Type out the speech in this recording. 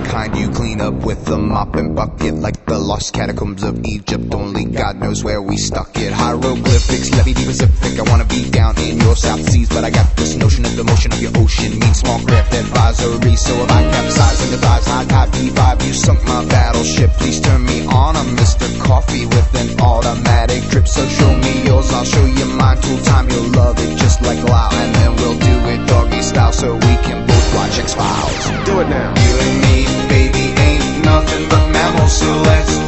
kind you clean up with a mop and bucket, like the lost catacombs of Egypt. Only God knows where we stuck it. Hieroglyphics, let me be Pacific. I wanna be down in your South Seas, but I got this notion of the motion of your ocean means small craft advisory. So if I capsize and devise high tide V5, you sunk my battleship. Please turn me on. I'm Mr. Coffee with an automatic drip. So show me yours, I'll show you mine. Tool time, you'll love it just like Lau, and then we'll do it doggy style so we can both watch X-Files. Do it now. You and me, baby, ain't nothing but mammals, so let's